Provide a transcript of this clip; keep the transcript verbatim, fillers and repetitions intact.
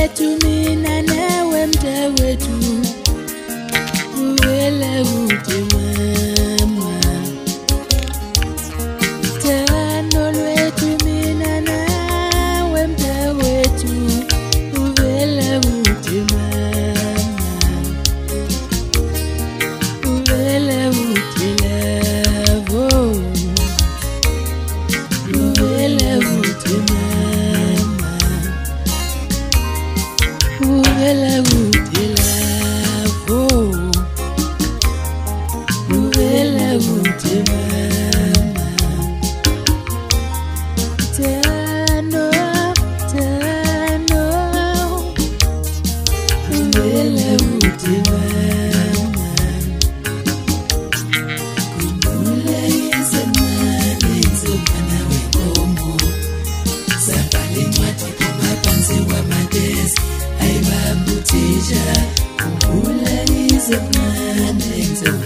wetu mina nawe mta wetu uwele uti mama tano wetu mina nawe mta wetu uwele uti mama uwele uti lavo uwele uti mama uwele uti lavo uwele uti mama tano tano uwele uti mama kumbula yezemani nzomana wenkomo sabhale incwadi kumaphansi wamadesi ayibambuthisha kumbula yezemani nzomana